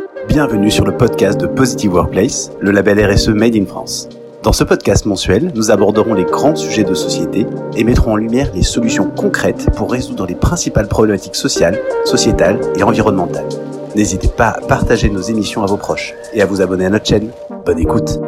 Bienvenue sur le podcast de Positive Workplace, le label RSE Made in France. Dans ce podcast mensuel, nous aborderons les grands sujets de société et mettrons en lumière les solutions concrètes pour résoudre les principales problématiques sociales, sociétales et environnementales. N'hésitez pas à partager nos émissions à vos proches et à vous abonner à notre chaîne. Bonne écoute.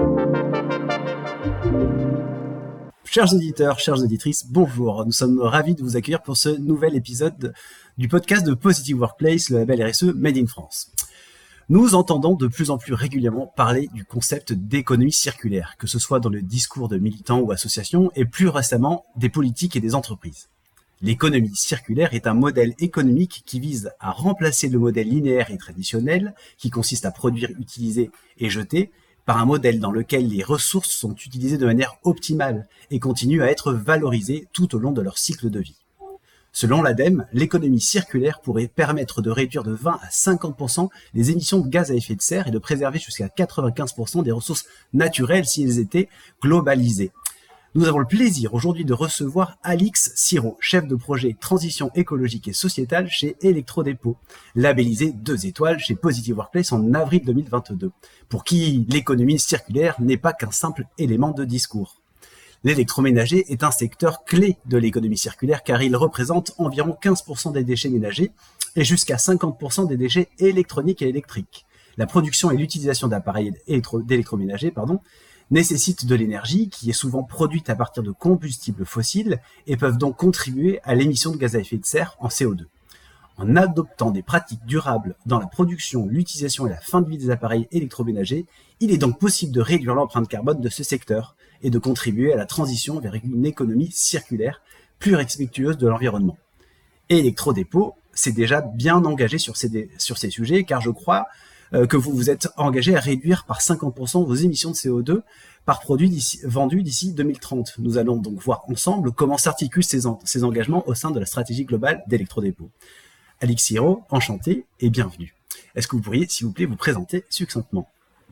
Chers auditeurs, chères auditrices, bonjour. Nous sommes ravis de vous accueillir pour ce nouvel épisode du podcast de Positive Workplace, le label RSE Made in France. Nous entendons de plus en plus régulièrement parler du concept d'économie circulaire, que ce soit dans le discours de militants ou associations, et plus récemment des politiques et des entreprises. L'économie circulaire est un modèle économique qui vise à remplacer le modèle linéaire et traditionnel, qui consiste à produire, utiliser et jeter, par un modèle dans lequel les ressources sont utilisées de manière optimale et continuent à être valorisées tout au long de leur cycle de vie. Selon l'ADEME, l'économie circulaire pourrait permettre de réduire de 20 à 50% les émissions de gaz à effet de serre et de préserver jusqu'à 95% des ressources naturelles si elles étaient globalisées. Nous avons le plaisir aujourd'hui de recevoir Alix Siro, chef de projet transition écologique et sociétale chez Electrodépôt, labellisé 2 étoiles chez Positive Workplace en avril 2022, pour qui l'économie circulaire n'est pas qu'un simple élément de discours. L'électroménager est un secteur clé de l'économie circulaire car il représente environ 15% des déchets ménagers et jusqu'à 50% des déchets électroniques et électriques. La production et l'utilisation d'appareils d'électroménager nécessitent de l'énergie qui est souvent produite à partir de combustibles fossiles et peuvent donc contribuer à l'émission de gaz à effet de serre en CO2. En adoptant des pratiques durables dans la production, l'utilisation et la fin de vie des appareils électroménagers, il est donc possible de réduire l'empreinte carbone de ce secteur et de contribuer à la transition vers une économie circulaire plus respectueuse de l'environnement. Et Electrodépôt s'est déjà bien engagé sur ces sujets, car je crois que vous vous êtes engagé à réduire par 50% vos émissions de CO2 par produit vendu d'ici 2030. Nous allons donc voir ensemble comment s'articulent ces engagements au sein de la stratégie globale d'Electrodépôt. Alix Siro, enchanté et bienvenue. Est-ce que vous pourriez, s'il vous plaît, vous présenter succinctement ?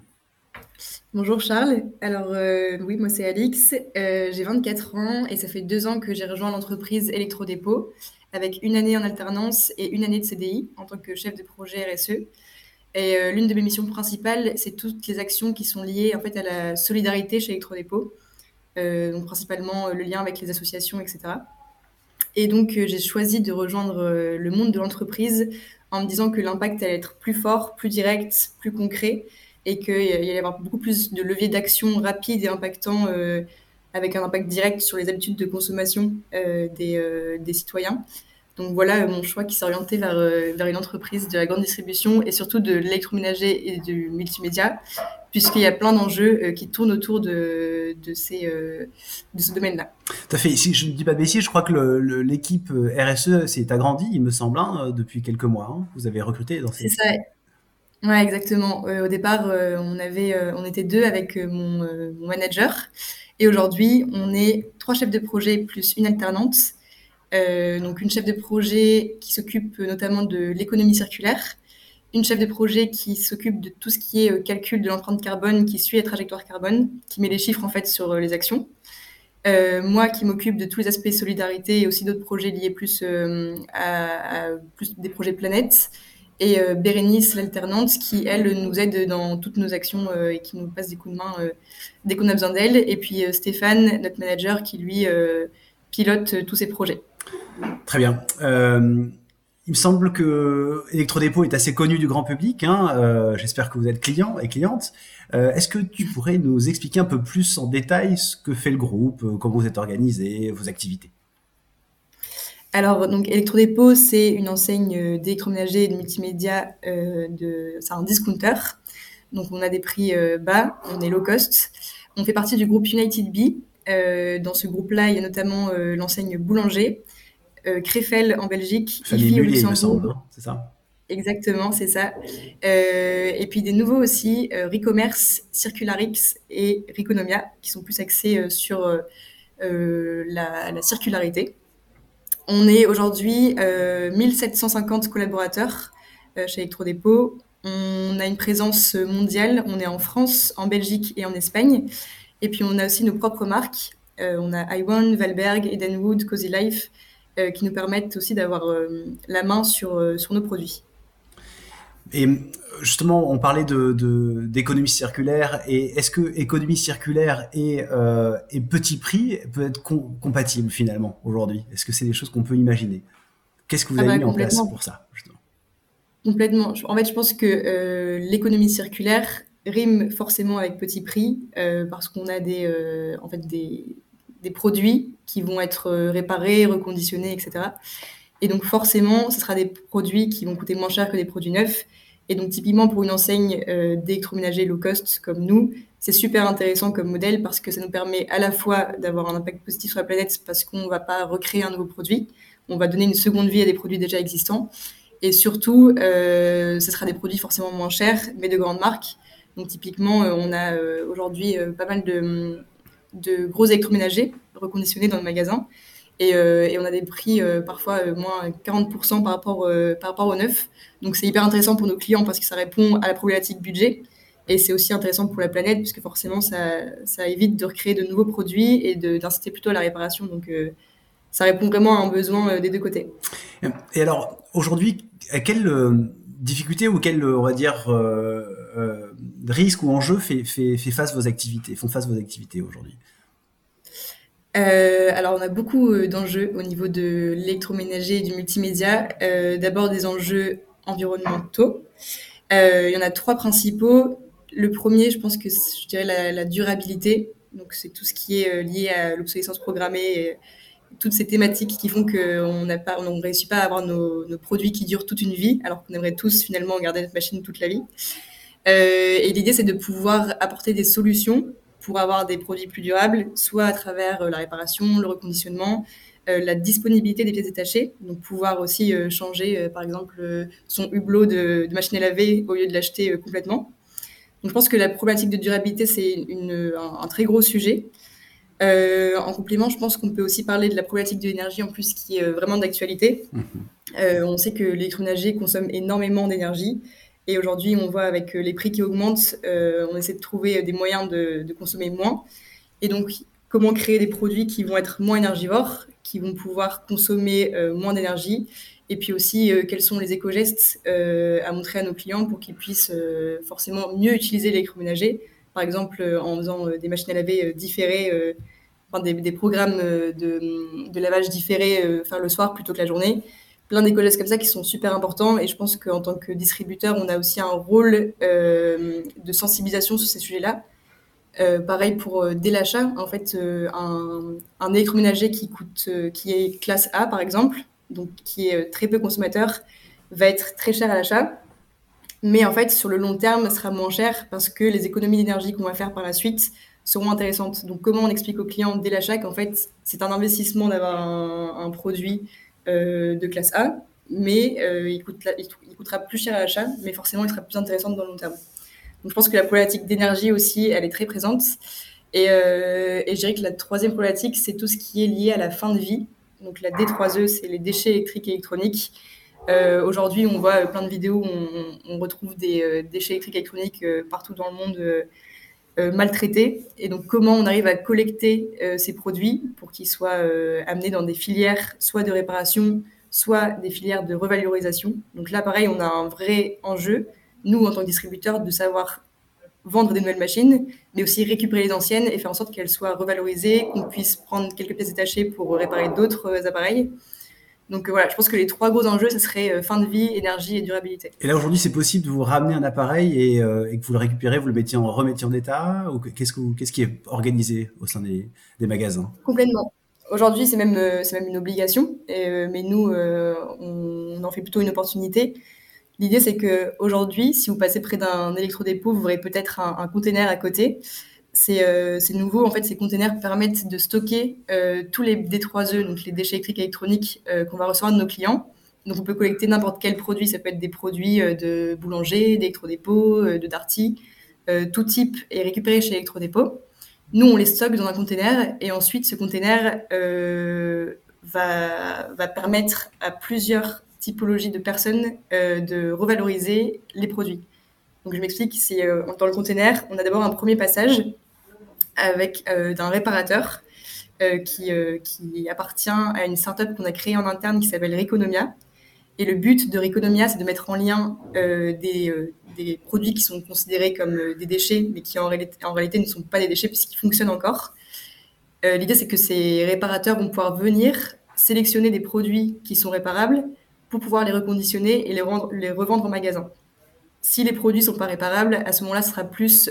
Bonjour Charles, alors oui, moi c'est Alix, j'ai 24 ans et ça fait 2 ans que j'ai rejoint l'entreprise Electrodépôt avec 1 année en alternance et 1 année de CDI en tant que chef de projet RSE. Et l'une de mes missions principales, c'est toutes les actions qui sont liées en fait à la solidarité chez Electrodépôt, donc principalement le lien avec les associations, etc. Et donc j'ai choisi de rejoindre le monde de l'entreprise en me disant que l'impact allait être plus fort, plus direct, plus concret, et qu'il allait y avoir beaucoup plus de leviers d'action rapides et impactants, avec un impact direct sur les habitudes de consommation des citoyens. Donc voilà mon choix qui s'est orienté vers une entreprise de la grande distribution et surtout de l'électroménager et du multimédia, puisqu'il y a plein d'enjeux qui tournent autour de ce domaine-là. Tout à fait. Si je ne dis pas de bêtises, je crois que l'équipe RSE s'est agrandie, il me semble, depuis quelques mois. Vous avez recruté dans ces... C'est ça. Ouais, exactement. Au départ, on était 2 avec mon manager. Et aujourd'hui, on est 3 chefs de projet plus une alternante. Donc une chef de projet qui s'occupe notamment de l'économie circulaire, une chef de projet qui s'occupe de tout ce qui est calcul de l'empreinte carbone, qui suit la trajectoire carbone, qui met les chiffres en fait sur les actions. Moi qui m'occupe de tous les aspects solidarité et aussi d'autres projets liés plus à plus des projets planète. Et Bérénice, l'alternante, qui, elle, nous aide dans toutes nos actions et qui nous passe des coups de main dès qu'on a besoin d'elle. Et puis Stéphane, notre manager, qui, lui, pilote tous ces projets. Très bien. Il me semble que Electrodépôt est assez connu du grand public. J'espère que vous êtes client et cliente. Est-ce que tu pourrais nous expliquer un peu plus en détail ce que fait le groupe, comment vous êtes organisé, vos activités ? Alors, donc, Electrodépôt, c'est une enseigne d'électroménager et de multimédia, c'est un discounter. Donc, on a des prix bas, on est low cost. On fait partie du groupe United Bee. Dans ce groupe-là, il y a notamment l'enseigne Boulanger, Krefel en Belgique, Famille au Mullier, il me Luxembourg. semble, c'est ça ? Exactement, c'est ça. Et puis des nouveaux aussi, Recommerce, Circularix et Reconomia, qui sont plus axés sur la circularité. On est aujourd'hui 1750 collaborateurs chez Electrodépôt. On a une présence mondiale. On est en France, en Belgique et en Espagne. Et puis, on a aussi nos propres marques. On a iWon, Valberg, Edenwood, Cozy Life, qui nous permettent aussi d'avoir la main sur nos produits. Et justement, on parlait d'économie circulaire, et est-ce que économie circulaire et petit prix peut être compatible finalement aujourd'hui? Est-ce que c'est des choses qu'on peut imaginer? Qu'est-ce que vous avez mis en place pour ça, justement? Complètement. En fait, je pense que l'économie circulaire rime forcément avec petit prix parce qu'on a en fait des produits qui vont être réparés, reconditionnés, etc. Et donc forcément, ce sera des produits qui vont coûter moins cher que des produits neufs. Et donc typiquement pour une enseigne d'électroménager low cost comme nous, c'est super intéressant comme modèle parce que ça nous permet à la fois d'avoir un impact positif sur la planète parce qu'on ne va pas recréer un nouveau produit, on va donner une seconde vie à des produits déjà existants. Et surtout, ce sera des produits forcément moins chers, mais de grandes marques. Donc typiquement, on a aujourd'hui pas mal de gros électroménagers reconditionnés dans le magasin. Et on a des prix parfois moins 40% par rapport au neuf. Donc c'est hyper intéressant pour nos clients parce que ça répond à la problématique budget. Et c'est aussi intéressant pour la planète puisque forcément ça évite de recréer de nouveaux produits et d'inciter plutôt à la réparation. Donc ça répond vraiment à un besoin des deux côtés. Et alors aujourd'hui, à quelle difficulté ou quel, on va dire, risque ou enjeu font face vos activités aujourd'hui? Alors, on a beaucoup d'enjeux au niveau de l'électroménager et du multimédia. D'abord, des enjeux environnementaux. Il y en a 3 principaux. Le premier, je pense que je dirais la durabilité. Donc, c'est tout ce qui est lié à l'obsolescence programmée et toutes ces thématiques qui font qu'on ne réussit pas à avoir nos produits qui durent toute une vie, alors qu'on aimerait tous finalement garder notre machine toute la vie. Et l'idée, c'est de pouvoir apporter des solutions pour avoir des produits plus durables, soit à travers la réparation, le reconditionnement, la disponibilité des pièces détachées, donc pouvoir aussi changer, par exemple, son hublot de machine à laver au lieu de l'acheter complètement. Donc, je pense que la problématique de durabilité, c'est un très gros sujet. En complément, je pense qu'on peut aussi parler de la problématique de l'énergie en plus qui est vraiment d'actualité. On sait que l'électroménager consomme énormément d'énergie et aujourd'hui, on voit avec les prix qui augmentent, on essaie de trouver des moyens de consommer moins. Et donc, comment créer des produits qui vont être moins énergivores, qui vont pouvoir consommer moins d'énergie et puis aussi, quels sont les éco-gestes à montrer à nos clients pour qu'ils puissent forcément mieux utiliser l'électroménager. Par exemple, en faisant des machines à laver différées, des programmes de lavage différés, faire le soir plutôt que la journée. Plein d'éco-gestes comme ça qui sont super importants. Et je pense qu'en tant que distributeur, on a aussi un rôle de sensibilisation sur ces sujets-là. Pareil pour dès l'achat, en fait, un électroménager qui est classe A, par exemple, donc qui est très peu consommateur, va être très cher à l'achat. Mais en fait, sur le long terme, sera moins cher parce que les économies d'énergie qu'on va faire par la suite seront intéressantes. Donc, comment on explique aux clients dès l'achat qu'en fait, c'est un investissement d'avoir un produit de classe A, mais il coûtera plus cher à l'achat, mais forcément, il sera plus intéressant dans le long terme. Donc, je pense que la problématique d'énergie aussi, elle est très présente. Et je dirais que la troisième problématique, c'est tout ce qui est lié à la fin de vie. Donc, la D3E, c'est les déchets électriques et électroniques. Aujourd'hui, on voit plein de vidéos où on retrouve des déchets électriques et électroniques partout dans le monde maltraités. Et donc, comment on arrive à collecter ces produits pour qu'ils soient amenés dans des filières, soit de réparation, soit des filières de revalorisation. Donc là, pareil, on a un vrai enjeu, nous, en tant que distributeurs, de savoir vendre des nouvelles machines, mais aussi récupérer les anciennes et faire en sorte qu'elles soient revalorisées, qu'on puisse prendre quelques pièces détachées pour réparer d'autres appareils. Donc voilà, je pense que les 3 gros enjeux, ce serait fin de vie, énergie et durabilité. Et là, aujourd'hui, c'est possible de vous ramener un appareil et que vous le récupérez, vous le remettiez en état, ou qu'est-ce qui est organisé au sein des magasins? Complètement. Aujourd'hui, c'est même une obligation, mais nous, on en fait plutôt une opportunité. L'idée, c'est qu'aujourd'hui, si vous passez près d'un électrodépôt, vous verrez peut-être un container à côté. C'est nouveau. En fait, ces containers permettent de stocker tous les D3E, donc les déchets électriques et électroniques qu'on va recevoir de nos clients. Donc, on peut collecter n'importe quel produit. Ça peut être des produits de boulanger, d'électrodépôt, de Darty. Tout type est récupéré chez Électrodépôt. Nous, on les stocke dans un container et ensuite, ce container va permettre à plusieurs typologies de personnes de revaloriser les produits. Donc, je m'explique. Dans le container, on a d'abord un premier passage avec d'un réparateur qui appartient à une startup qu'on a créée en interne qui s'appelle Reconomia. Et le but de Reconomia, c'est de mettre en lien des des produits qui sont considérés comme des déchets, mais qui en réalité ne sont pas des déchets puisqu'ils fonctionnent encore. L'idée, c'est que ces réparateurs vont pouvoir venir sélectionner des produits qui sont réparables pour pouvoir les reconditionner et les revendre en magasin. Si les produits ne sont pas réparables, à ce moment-là, ce sera plus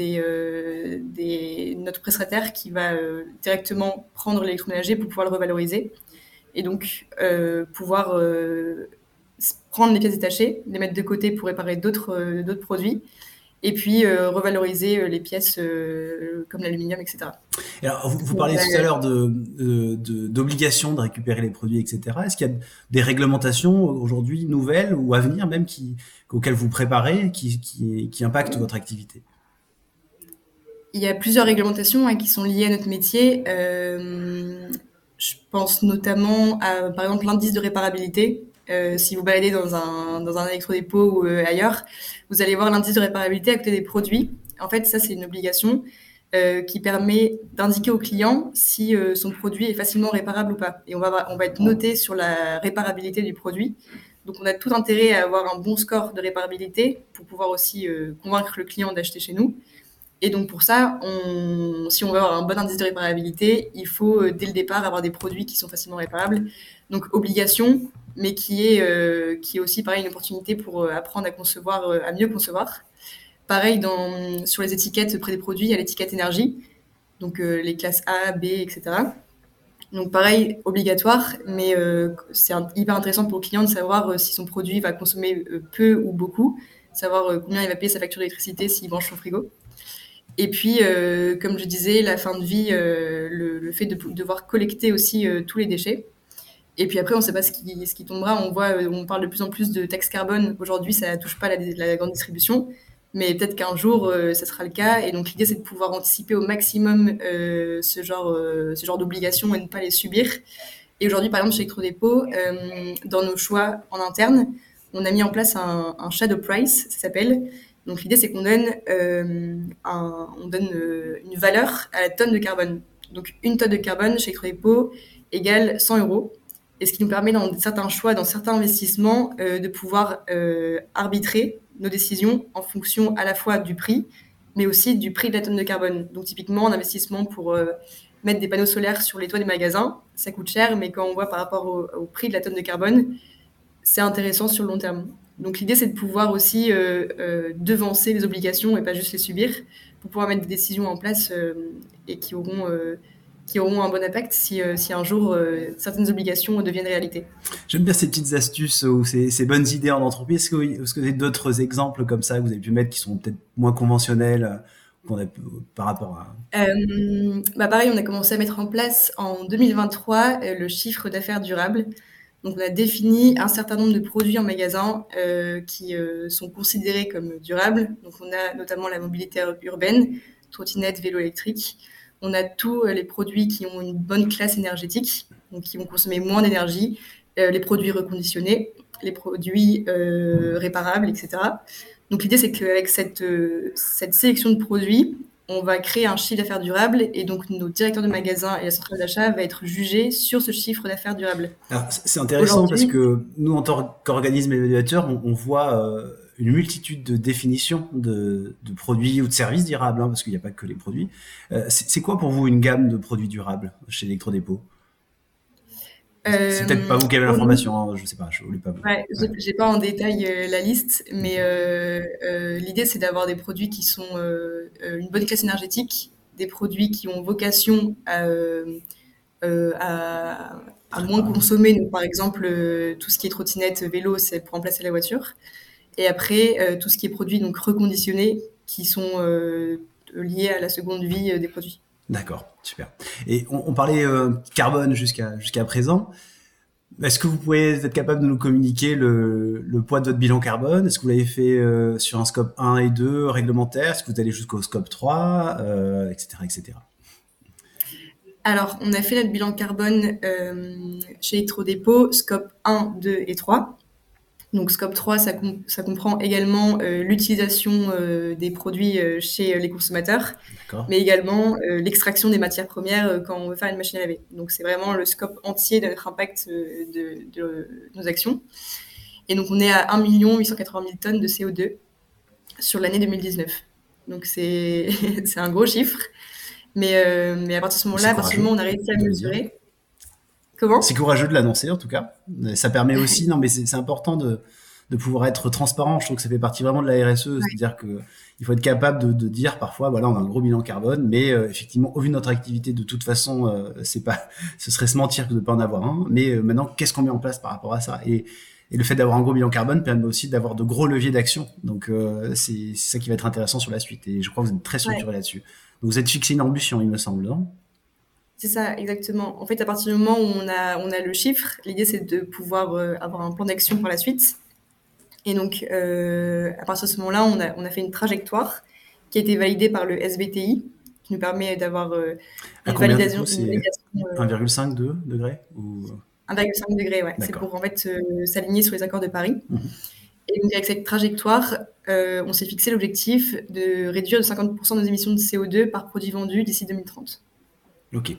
notre prestataire qui va directement prendre l'électroménager pour pouvoir le revaloriser et donc pouvoir prendre les pièces détachées, les mettre de côté pour réparer d'autres produits et puis revaloriser les pièces comme l'aluminium, etc. Alors, vous parliez tout à l'heure d'obligation de récupérer les produits, etc. Est-ce qu'il y a des réglementations aujourd'hui nouvelles ou à venir même auxquelles vous préparez, qui impactent votre activité? Il y a plusieurs réglementations qui sont liées à notre métier. Je pense notamment à, par exemple, l'indice de réparabilité. Si vous baladez dans un électrodépôt ou ailleurs, vous allez voir l'indice de réparabilité à côté des produits. En fait, ça, c'est une obligation qui permet d'indiquer au client si son produit est facilement réparable ou pas. Et on va être noté sur la réparabilité du produit. Donc, on a tout intérêt à avoir un bon score de réparabilité pour pouvoir aussi convaincre le client d'acheter chez nous. Et donc, pour ça, si on veut avoir un bon indice de réparabilité, il faut, dès le départ, avoir des produits qui sont facilement réparables. Donc, obligation, mais qui est aussi, pareil, une opportunité pour apprendre à concevoir, à mieux concevoir. Pareil, sur les étiquettes près des produits, il y a l'étiquette énergie, donc les classes A, B, etc. Donc pareil, obligatoire, mais c'est hyper intéressant pour le client de savoir si son produit va consommer peu ou beaucoup, savoir combien il va payer sa facture d'électricité s'il branche son frigo. Et puis, comme je disais, la fin de vie, le fait de devoir collecter aussi tous les déchets. Et puis après, on ne sait pas ce qui tombera. On parle de plus en plus de taxes carbone. Aujourd'hui, ça ne touche pas la grande distribution. Mais peut-être qu'un jour, ça sera le cas. Et donc, l'idée, c'est de pouvoir anticiper au maximum ce genre d'obligations et ne pas les subir. Et aujourd'hui, par exemple, chez Electrodépôt, dans nos choix en interne, on a mis en place un shadow price, ça s'appelle. Donc, l'idée, c'est qu'on donne, une valeur à la tonne de carbone. Donc, une tonne de carbone chez Electrodépôt égale 100 €. Et ce qui nous permet, dans certains choix, dans certains investissements, de pouvoir arbitrer nos décisions en fonction à la fois du prix, mais aussi du prix de la tonne de carbone. Donc, typiquement, un investissement pour mettre des panneaux solaires sur les toits des magasins, ça coûte cher, mais quand on voit par rapport au prix de la tonne de carbone, c'est intéressant sur le long terme. Donc, l'idée, c'est de pouvoir aussi devancer les obligations et pas juste les subir, pour pouvoir mettre des décisions en place et qui auront un bon impact si un jour certaines obligations deviennent réalité. J'aime bien ces petites astuces ou ces bonnes idées en entreprise. Est-ce que vous avez d'autres exemples comme ça que vous avez pu mettre qui sont peut-être moins conventionnels par rapport à... Pareil, on a commencé à mettre en place en 2023 le chiffre d'affaires durable. Donc, on a défini un certain nombre de produits en magasin qui sont considérés comme durables. Donc, on a notamment la mobilité urbaine, trottinette, vélo électrique. On a tous les produits qui ont une bonne classe énergétique, donc qui vont consommer moins d'énergie, les produits reconditionnés, les produits réparables, etc. Donc l'idée, c'est qu'avec cette sélection de produits, on va créer un chiffre d'affaires durable et donc nos directeurs de magasins et la centrale d'achat va être jugés sur ce chiffre d'affaires durable. Alors, c'est intéressant parce que nous, en tant qu'organisme évaluateur, on voit une multitude de définitions de produits ou de services durables, parce qu'il n'y a pas que les produits. C'est quoi pour vous une gamme de produits durables chez Electrodépôt ? C'est peut-être pas vous qui avez l'information, je sais pas, je voulais pas vous. Ouais, j'ai pas en détail la liste, mais l'idée c'est d'avoir des produits qui sont une bonne classe énergétique, des produits qui ont vocation à moins consommer. Donc, par exemple, tout ce qui est trottinette, vélo, c'est pour remplacer la voiture. Et après, tout ce qui est produits donc reconditionnés, qui sont liés à la seconde vie des produits. D'accord, super. Et on parlait carbone jusqu'à présent. Est-ce que vous pouvez être capable de nous communiquer le poids de votre bilan carbone ? Est-ce que vous l'avez fait sur un scope 1 et 2 réglementaire ? Est-ce que vous allez jusqu'au scope 3, etc., etc. Alors, on a fait notre bilan carbone chez Electrodépôt, scope 1, 2 et 3. Donc, scope 3, ça comprend également l'utilisation des produits chez les consommateurs, mais également l'extraction des matières premières quand on veut faire une machine à laver. Donc, c'est vraiment le scope entier de notre impact de nos actions. Et donc, on est à 1 880 000 tonnes de CO2. sur l'année 2019. Donc c'est c'est un gros chiffre. Mais à partir de ce moment-là, à partir du moment où on a réussi à mesurer. Comment? C'est courageux de l'annoncer en tout cas. Ça permet aussi, non mais c'est important de pouvoir être transparent. Je trouve que ça fait partie vraiment de la RSE, Ouais. c'est-à-dire que il faut être capable de dire parfois, voilà, on a un gros bilan carbone, mais effectivement, au vu de notre activité, de toute façon, c'est pas, ce serait se mentir que de pas en avoir un. Mais maintenant, qu'est-ce qu'on met en place par rapport à ça? Et le fait d'avoir un gros bilan carbone permet aussi d'avoir de gros leviers d'action. Donc c'est ça qui va être intéressant sur la suite. Et je crois que vous êtes très Ouais. structuré là-dessus. Donc vous êtes fixé une ambition, il me semble, non? C'est ça, exactement. En fait, à partir du moment où on a le chiffre, l'idée c'est de pouvoir avoir un plan d'action par la suite. Et donc, à partir de ce moment-là, on a fait une trajectoire qui a été validée par le SBTI, qui nous permet d'avoir À une combien du coup? validation, une C'est validation 1,5, 2 degrés ou... 1,5 degré, ouais. C'est D'accord. pour en fait s'aligner sur les accords de Paris. Mhm. Et donc, avec cette trajectoire, on s'est fixé l'objectif de réduire de 50% nos émissions de CO2 par produit vendu d'ici 2030. Ok.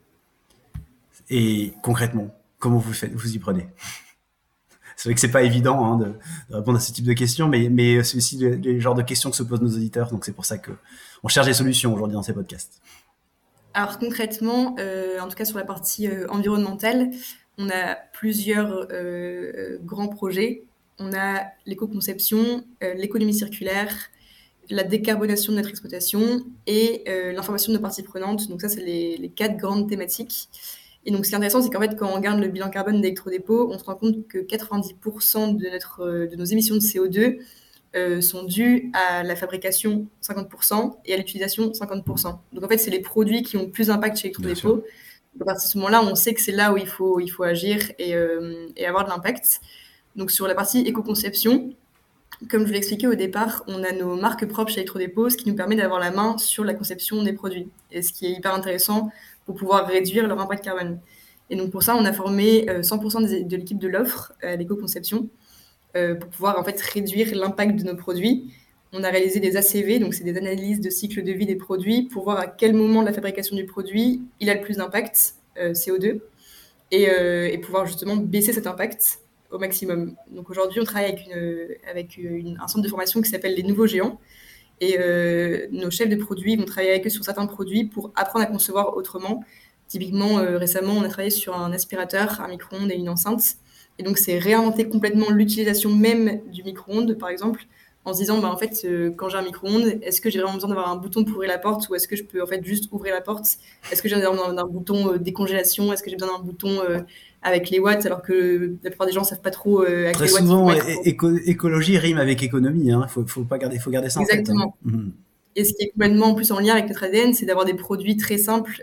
Et concrètement, comment vous faites, vous y prenez? C'est vrai que c'est pas évident hein, de répondre à ce type de questions, mais c'est aussi le genre de questions que se posent nos auditeurs, donc c'est pour ça que on cherche des solutions aujourd'hui dans ces podcasts. Alors concrètement, en tout cas sur la partie environnementale, on a plusieurs grands projets. On a l'éco-conception, l'économie circulaire, la décarbonation de notre exploitation et l'information de nos parties prenantes. Donc ça, c'est les 4 grandes thématiques. Et donc ce qui est intéressant, c'est qu'en fait, quand on regarde le bilan carbone d'Electrodépôt, on se rend compte que 90% de nos émissions de CO2 sont dues à la fabrication 50% et à l'utilisation 50%. Donc en fait, c'est les produits qui ont le plus d'impact chez Electrodépôt. À partir de ce moment-là, on sait que c'est là où il faut agir et avoir de l'impact. Donc sur la partie éco-conception, comme je vous l'expliquais au départ, on a nos marques propres chez Electrodépôt, ce qui nous permet d'avoir la main sur la conception des produits. Et ce qui est hyper intéressant pour pouvoir réduire leur impact carbone. Et donc pour ça, on a formé 100% de l'équipe de l'offre à l'éco-conception pour pouvoir en fait réduire l'impact de nos produits. On a réalisé des ACV, donc c'est des analyses de cycle de vie des produits, pour voir à quel moment de la fabrication du produit il a le plus d'impact CO2 et pouvoir justement baisser cet impact au maximum. Donc aujourd'hui, on travaille avec un centre de formation qui s'appelle les Nouveaux Géants. Et nos chefs de produits vont travailler avec eux sur certains produits pour apprendre à concevoir autrement. Typiquement, récemment, on a travaillé sur un aspirateur, un micro-ondes et une enceinte. Et donc, c'est réinventer complètement l'utilisation même du micro-ondes, par exemple, en se disant, bah, en fait, quand j'ai un micro-ondes, est-ce que j'ai vraiment besoin d'avoir un bouton pour ouvrir la porte ou est-ce que je peux en fait juste ouvrir la porte? Est-ce que j'ai besoin d'un bouton décongélation? Est-ce que j'ai besoin d'un bouton avec les watts alors que la plupart des gens ne savent pas trop à Très quel watt il faut souvent, mettre? écologie rime avec économie. Hein. Faut garder ça en tête. Hein. Exactement. Et ce qui est complètement en plus en lien avec notre ADN, c'est d'avoir des produits très simples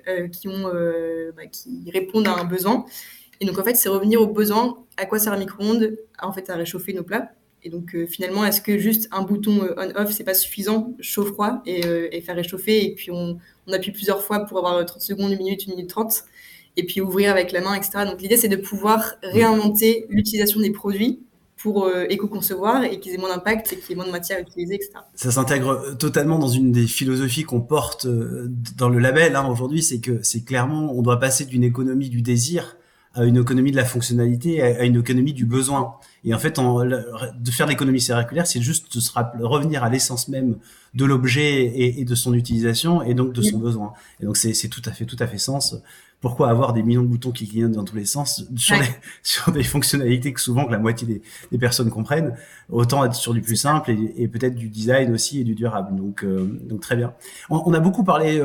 qui répondent à un besoin. Et donc en fait, c'est revenir au besoin. À quoi sert un micro-ondes? En fait, à réchauffer nos plats. Et donc finalement, est-ce que juste un bouton on/off, c'est pas suffisant, chaud-froid, et faire réchauffer, et puis on appuie plusieurs fois pour avoir 30 secondes, 1 minute 30, et puis ouvrir avec la main, etc. Donc l'idée, c'est de pouvoir réinventer l'utilisation des produits pour éco-concevoir et qu'ils aient moins d'impact et qu'il y ait moins de matière à utiliser, etc. Ça s'intègre totalement dans une des philosophies qu'on porte dans le label hein, aujourd'hui, c'est que c'est clairement, on doit passer d'une économie du désir à une économie de la fonctionnalité, à une économie du besoin. Et en fait, de faire l'économie circulaire, c'est juste revenir à l'essence même de l'objet et de son utilisation, et donc de son besoin. Et donc c'est tout à fait sens. Pourquoi avoir des millions de boutons qui clignotent dans tous les sens sur des fonctionnalités que souvent que la moitié des personnes comprennent, autant être sur du plus simple et peut-être du design aussi et du durable. Donc très bien. On a beaucoup parlé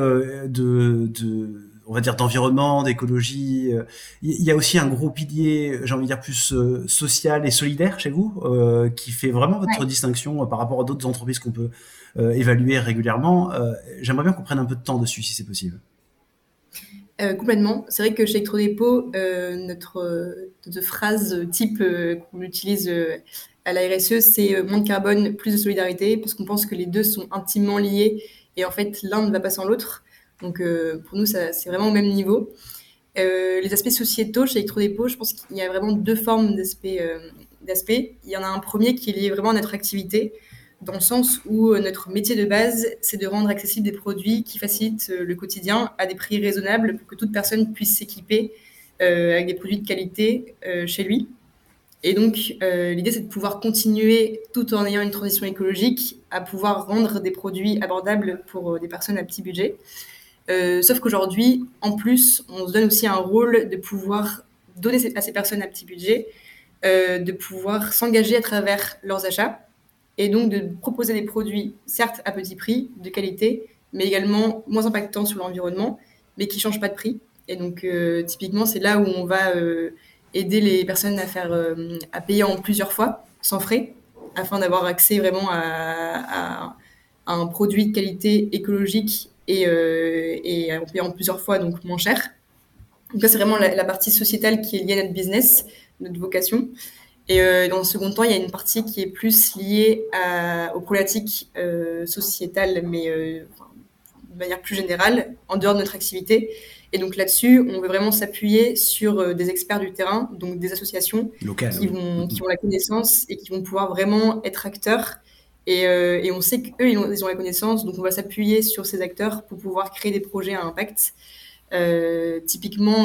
on va dire d'environnement, d'écologie. Il y a aussi un gros pilier, j'ai envie de dire plus social et solidaire chez vous, qui fait vraiment votre distinction par rapport à d'autres entreprises qu'on peut évaluer régulièrement. J'aimerais bien qu'on prenne un peu de temps dessus, si c'est possible. Complètement. C'est vrai que chez Electrodépôt, notre phrase type qu'on utilise à la RSE, c'est moins de carbone, plus de solidarité, parce qu'on pense que les deux sont intimement liés et en fait, l'un ne va pas sans l'autre. Donc, pour nous, c'est vraiment au même niveau. Les aspects sociétaux chez Electrodépôt, je pense qu'il y a vraiment 2 formes d'aspects. Il y en a un premier qui est lié vraiment à notre activité, dans le sens où notre métier de base, c'est de rendre accessibles des produits qui facilitent le quotidien à des prix raisonnables pour que toute personne puisse s'équiper avec des produits de qualité chez lui. Et donc, l'idée, c'est de pouvoir continuer, tout en ayant une transition écologique, à pouvoir rendre des produits abordables pour des personnes à petit budget. Sauf qu'aujourd'hui, en plus, on se donne aussi un rôle de pouvoir donner à ces personnes à petit budget, de pouvoir s'engager à travers leurs achats et donc de proposer des produits, certes à petit prix, de qualité, mais également moins impactants sur l'environnement, mais qui ne changent pas de prix. Et donc, typiquement, c'est là où on va aider les personnes à payer en plusieurs fois, sans frais, afin d'avoir accès vraiment à un produit de qualité écologique et en payant plusieurs fois, donc moins cher. Donc ça, c'est vraiment la partie sociétale qui est liée à notre business, notre vocation. Et dans le second temps, il y a une partie qui est plus liée aux problématiques sociétales, mais de manière plus générale, en dehors de notre activité. Et donc là-dessus, on veut vraiment s'appuyer sur des experts du terrain, donc des associations Local, qui ont la connaissance et qui vont pouvoir vraiment être acteurs. Et on sait qu'eux, ils ont la connaissance, donc on va s'appuyer sur ces acteurs pour pouvoir créer des projets à impact. Typiquement,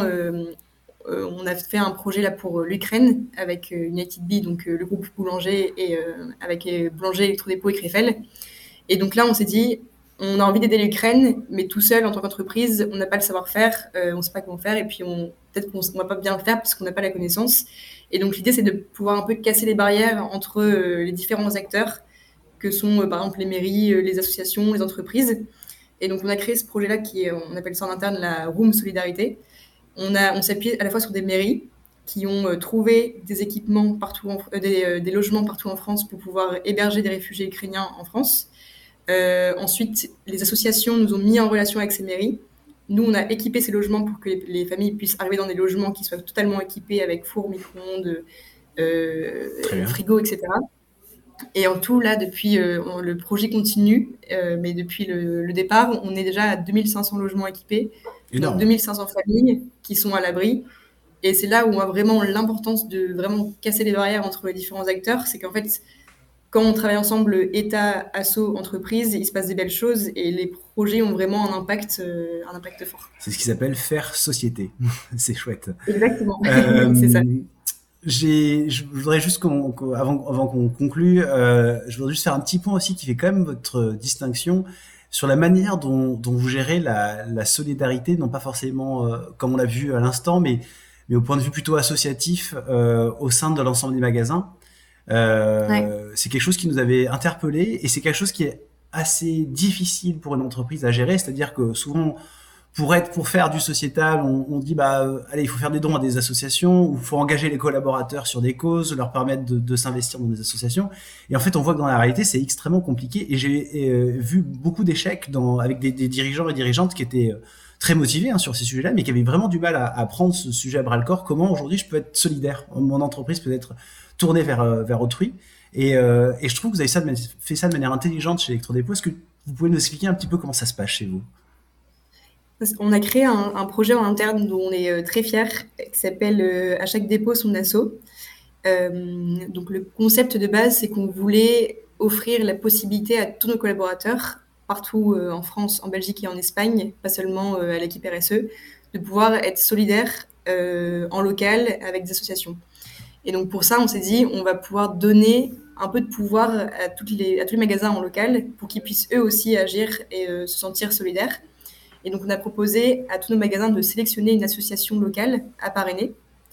on a fait un projet là pour l'Ukraine avec United Bee, donc le groupe boulanger, et avec Boulanger, Electrodépôt et Krefel. Et donc là, on s'est dit, on a envie d'aider l'Ukraine, mais tout seul, en tant qu'entreprise, on n'a pas le savoir-faire, on ne sait pas comment faire, et puis peut-être qu'on ne va pas bien le faire parce qu'on n'a pas la connaissance. Et donc l'idée, c'est de pouvoir un peu casser les barrières entre les différents acteurs, que sont par exemple les mairies, les associations, les entreprises. Et donc on a créé ce projet-là on appelle ça en interne la Room Solidarité. On s'appuie à la fois sur des mairies qui ont trouvé des équipements partout, des logements partout en France pour pouvoir héberger des réfugiés ukrainiens en France. Ensuite, les associations nous ont mis en relation avec ces mairies. Nous, on a équipé ces logements pour que les familles puissent arriver dans des logements qui soient totalement équipés avec four, micro-ondes, frigo, etc. Et en tout, là, depuis, le projet continue, mais depuis le départ, on est déjà à 2500 logements équipés, donc 2500 familles qui sont à l'abri. Et c'est là où on a vraiment l'importance de vraiment casser les barrières entre les différents acteurs. C'est qu'en fait, quand on travaille ensemble, État, asso, entreprise, il se passe des belles choses et les projets ont vraiment un impact fort. C'est ce qui s'appelle faire société. C'est chouette. Exactement, c'est ça. Je voudrais juste avant qu'on conclue, je voudrais juste faire un petit point aussi qui fait quand même votre distinction sur la manière dont vous gérez la solidarité, non pas forcément comme on l'a vu à l'instant, mais au point de vue plutôt associatif au sein de l'ensemble des magasins. C'est quelque chose qui nous avait interpellé et c'est quelque chose qui est assez difficile pour une entreprise à gérer, c'est-à-dire que souvent pour faire du sociétal, on dit allez, il faut faire des dons à des associations ou il faut engager les collaborateurs sur des causes, leur permettre de s'investir dans des associations. Et en fait, on voit que dans la réalité, c'est extrêmement compliqué. Et j'ai vu beaucoup d'échecs avec des dirigeants et dirigeantes qui étaient très motivés sur ces sujets-là, mais qui avaient vraiment du mal à prendre ce sujet à bras-le-corps. Comment aujourd'hui je peux être solidaire? Mon entreprise peut être tournée vers autrui. Et je trouve que vous avez fait ça de manière intelligente chez Electrodépôt. Est-ce que vous pouvez nous expliquer un petit peu comment ça se passe chez vous? On a créé un projet en interne dont on est très fiers, qui s'appelle À chaque dépôt son asso. Donc le concept de base, c'est qu'on voulait offrir la possibilité à tous nos collaborateurs, partout en France, en Belgique et en Espagne, pas seulement à l'équipe RSE, de pouvoir être solidaires en local avec des associations. Et donc pour ça, on s'est dit, on va pouvoir donner un peu de pouvoir à tous les magasins en local pour qu'ils puissent eux aussi agir et se sentir solidaires. Et donc, on a proposé à tous nos magasins de sélectionner une association locale à parrainer.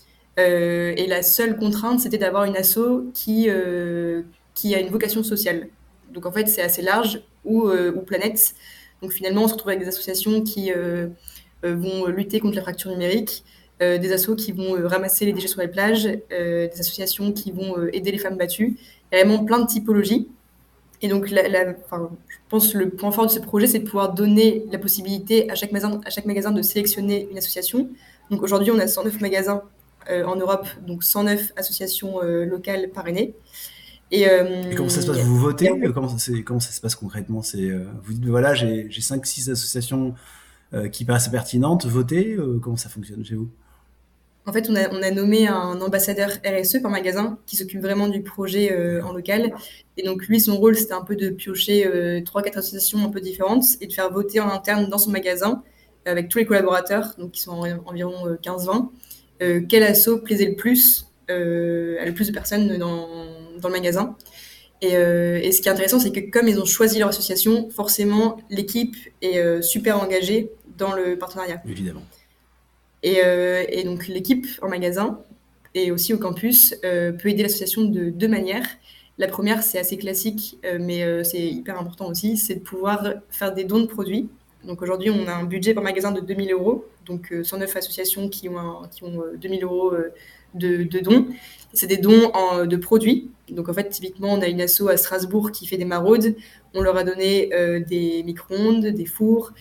Et la seule contrainte, c'était d'avoir une asso qui a une vocation sociale. Donc, en fait, c'est assez large, ou planète. Donc, finalement, on se retrouve avec des associations qui vont lutter contre la fracture numérique, des assos qui vont ramasser les déchets sur les plages, des associations qui vont aider les femmes battues. Il y a vraiment plein de typologies. Et donc, je pense que le point fort de ce projet, c'est de pouvoir donner la possibilité à chaque magasin de sélectionner une association. Donc, aujourd'hui, on a 109 magasins en Europe, donc 109 associations locales parrainées. Et comment ça se passe? Vous votez? Comment ça se passe concrètement? Vous dites, voilà, j'ai 5-6 associations qui paraissent pertinentes. Votez? Comment ça fonctionne chez vous? En fait, on a nommé un ambassadeur RSE par magasin qui s'occupe vraiment du projet en local. Et donc, lui, son rôle, c'était un peu de piocher 3-4 associations un peu différentes et de faire voter en interne dans son magasin avec tous les collaborateurs, donc qui sont environ 15-20, quel asso plaisait le plus a le plus de personnes dans le magasin. Et ce qui est intéressant, c'est que comme ils ont choisi leur association, forcément, l'équipe est super engagée dans le partenariat. Évidemment. Et donc, l'équipe en magasin et aussi au campus peut aider l'association de deux manières. La première, c'est assez classique, mais c'est hyper important aussi, c'est de pouvoir faire des dons de produits. Donc aujourd'hui, on a un budget par magasin de 2 000 €, donc 109 associations qui ont 2 000 € de dons. C'est des dons de produits. Donc en fait, typiquement, on a une asso à Strasbourg qui fait des maraudes. On leur a donné des micro-ondes, des fours,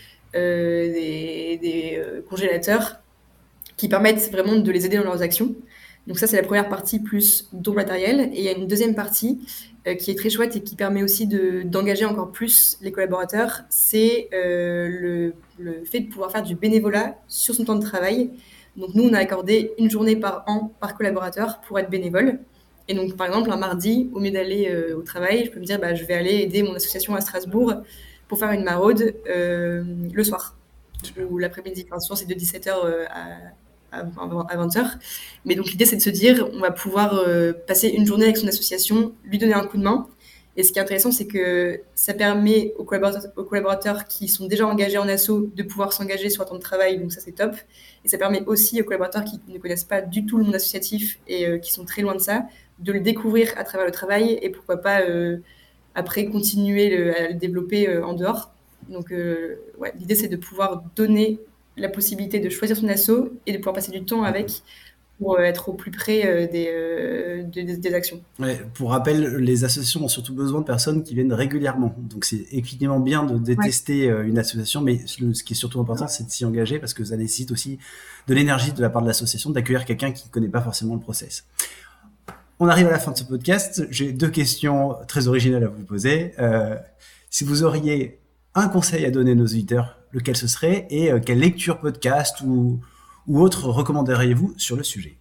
des congélateurs qui permettent vraiment de les aider dans leurs actions. Donc ça, c'est la première partie plus don matériel. Et il y a une deuxième partie qui est très chouette et qui permet aussi d'engager encore plus les collaborateurs. C'est le fait de pouvoir faire du bénévolat sur son temps de travail. Donc nous, on a accordé une journée par an par collaborateur pour être bénévole. Et donc, par exemple, un mardi, au lieu d'aller au travail, je peux me dire, je vais aller aider mon association à Strasbourg pour faire une maraude le soir. Ou l'après-midi. Enfin, souvent, c'est de 17h à 20h. Mais donc l'idée, c'est de se dire, on va pouvoir passer une journée avec son association, lui donner un coup de main. Et ce qui est intéressant, c'est que ça permet aux collaborateurs qui sont déjà engagés en asso de pouvoir s'engager sur un temps de travail, donc ça c'est top. Et ça permet aussi aux collaborateurs qui ne connaissent pas du tout le monde associatif et qui sont très loin de ça, de le découvrir à travers le travail et pourquoi pas après continuer à le développer en dehors. Donc l'idée, c'est de pouvoir donner la possibilité de choisir son asso et de pouvoir passer du temps avec pour être au plus près des actions. Ouais, pour rappel, les associations ont surtout besoin de personnes qui viennent régulièrement. Donc c'est évidemment bien de détester une association, mais ce qui est surtout important, c'est de s'y engager parce que ça nécessite aussi de l'énergie de la part de l'association d'accueillir quelqu'un qui ne connaît pas forcément le process. On arrive à la fin de ce podcast. J'ai 2 questions très originales à vous poser. Si vous auriez un conseil à donner à nos auditeurs, lequel ce serait et quelle lecture, podcast ou autre recommanderiez-vous sur le sujet?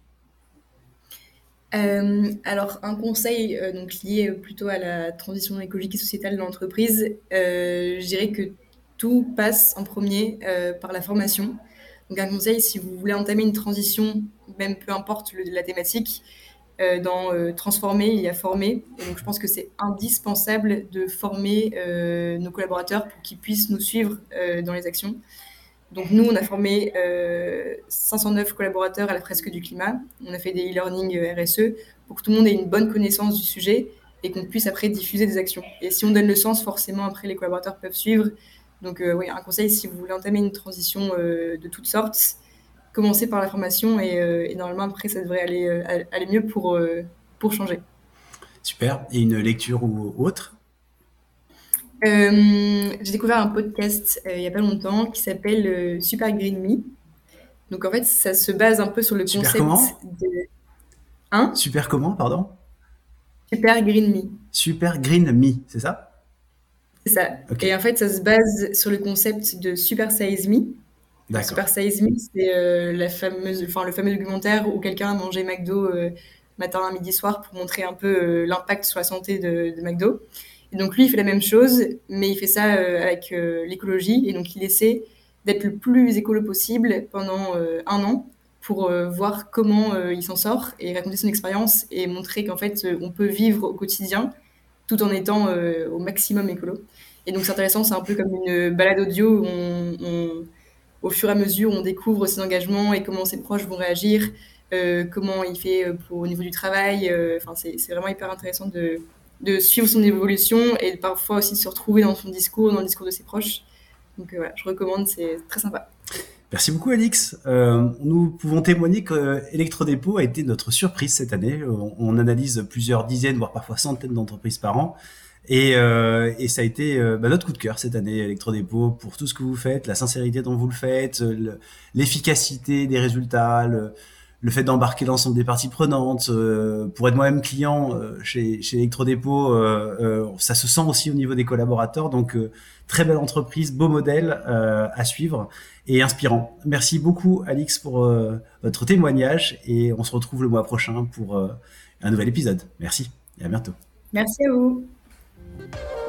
Alors, un conseil donc lié plutôt à la transition écologique et sociétale de l'entreprise, je dirais que tout passe en premier par la formation. Donc un conseil, si vous voulez entamer une transition, même peu importe la thématique, dans transformer, il y a former. Et donc je pense que c'est indispensable de former nos collaborateurs pour qu'ils puissent nous suivre dans les actions. Donc nous, on a formé 509 collaborateurs à la fresque du climat. On a fait des e-learning RSE pour que tout le monde ait une bonne connaissance du sujet et qu'on puisse après diffuser des actions. Et si on donne le sens, forcément, après, les collaborateurs peuvent suivre. Donc oui, un conseil, si vous voulez entamer une transition de toutes sortes, commencez par la formation et normalement, après, ça devrait aller mieux pour changer. Super. Et une lecture ou autre? J'ai découvert un podcast il n'y a pas longtemps qui s'appelle Super Green Me. Donc en fait, ça se base un peu sur le Super concept comment Super comment, pardon? Super Green Me. Super Green Me, c'est ça? C'est ça. Okay. Et en fait, ça se base sur le concept de Super Size Me. D'accord. Super Size Me, c'est le fameux documentaire où quelqu'un a mangé McDo matin, midi, soir pour montrer un peu l'impact sur la santé de McDo. Et donc lui, il fait la même chose, mais il fait ça avec l'écologie. Et donc il essaie d'être le plus écolo possible pendant 1 an pour voir comment il s'en sort et raconter son expérience et montrer qu'en fait, on peut vivre au quotidien tout en étant au maximum écolo. Et donc c'est intéressant, c'est un peu comme une balade audio où au fur et à mesure, on découvre ses engagements et comment ses proches vont réagir, comment il fait au niveau du travail. C'est vraiment hyper intéressant de suivre son évolution et parfois aussi de se retrouver dans son discours, dans le discours de ses proches. Donc voilà, je recommande, c'est très sympa. Merci beaucoup Alix. Nous pouvons témoigner que Electrodépôt a été notre surprise cette année. On analyse plusieurs dizaines, voire parfois centaines d'entreprises par an. Et ça a été notre coup de cœur cette année, Electrodépôt, pour tout ce que vous faites, la sincérité dont vous le faites, l'efficacité des résultats, le fait d'embarquer l'ensemble des parties prenantes. Pour être moi-même client chez Electrodépôt, ça se sent aussi au niveau des collaborateurs. Donc, très belle entreprise, beau modèle à suivre et inspirant. Merci beaucoup, Alix, pour votre témoignage et on se retrouve le mois prochain pour un nouvel épisode. Merci et à bientôt. Merci à vous.